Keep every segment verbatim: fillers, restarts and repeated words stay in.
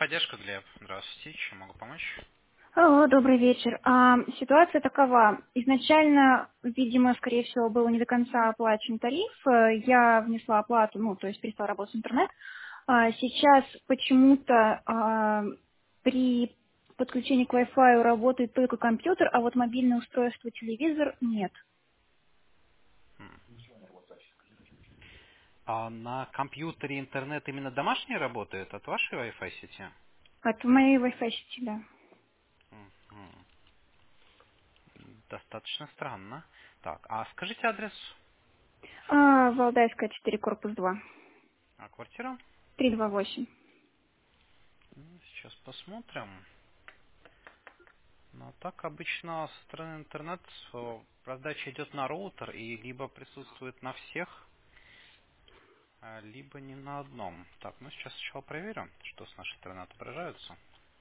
Техподдержка, Глеб. Здравствуйте. Чем могу помочь? Алло, добрый вечер. А, ситуация такова. Изначально, видимо, скорее всего, был не до конца оплачен тариф. Э, Я внесла оплату, ну, то есть перестала работать интернет. А, сейчас почему-то а, при подключении к Wi-Fi работает только компьютер, а вот мобильное устройство, телевизор нет. М. А на компьютере интернет именно домашний работает от вашей Wi-Fi сети? От моей Wi-Fi сети, да. Мгм. Достаточно странно. Так, а скажите адрес, А, Валдайская, четыре, корпус два. а квартира? три два восемь. М, Сейчас посмотрим. Но так обычно со стороны интернет э, раздача идет на роутер и либо присутствует на всех, а, либо не на одном. Так, ну сейчас сначала проверим, что с нашей стороны отображается.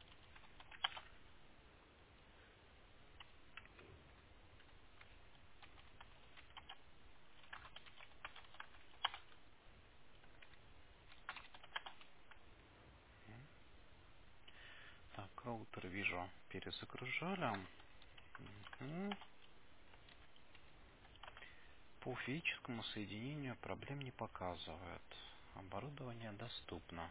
Так, роутер вижу перезагружали. Мгм. По физическому соединению проблем не показывает. Оборудование доступно.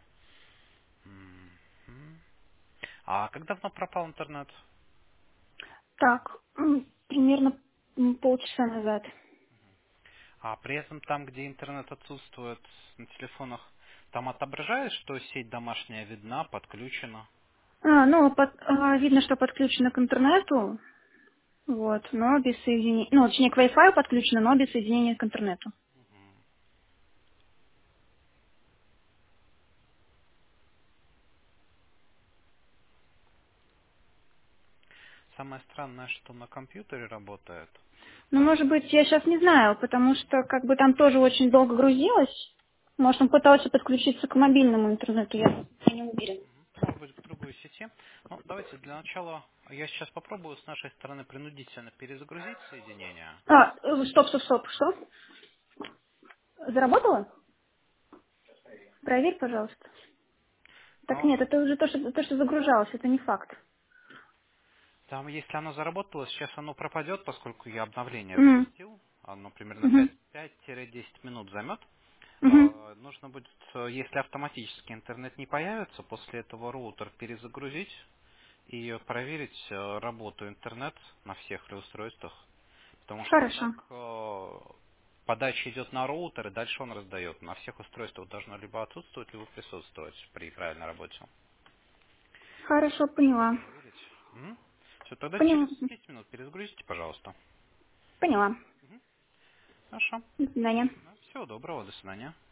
Мгм. А как давно пропал интернет? Так, м, примерно м, полчаса назад. А при этом там, где интернет отсутствует на телефонах, там отображает, что сеть домашняя видна, подключена? А, ну, под- а, видно, что подключено к интернету, вот, но без соединения, ну, точнее, к Wi-Fi подключено, но без соединения к интернету. Самое странное, что на компьютере работает. Ну, может быть, я сейчас не знаю, потому что как бы там тоже очень долго грузилось. Может, он пытался подключиться к мобильному интернету, я не уверена. Может быть, к другой сети. Ну, давайте для начала я сейчас попробую с нашей стороны принудительно перезагрузить соединение. А, э, стоп, стоп, стоп, что? Заработало? Проверь, пожалуйста. Так Но нет, это уже то, что, то, что загружалось, это не факт. там, если оно заработало, сейчас оно пропадет, поскольку я обновление Мгм. запустил. Оно примерно Мгм. пять-десять минут займет. Мгм. Э, Нужно будет, э, если автоматически интернет не появится, после этого роутер перезагрузить и проверить э, работу интернет на всех ли устройствах. Потому что Хорошо. так э, подача идет на роутер, и дальше он раздает. На всех устройствах должно либо отсутствовать, либо присутствовать при правильной работе. Хорошо, поняла. Проверить. Все, тогда через Поняла. десять минут перезагрузите, пожалуйста. Поняла. Мгм. Хорошо. До свидания. Всего доброго, до свидания.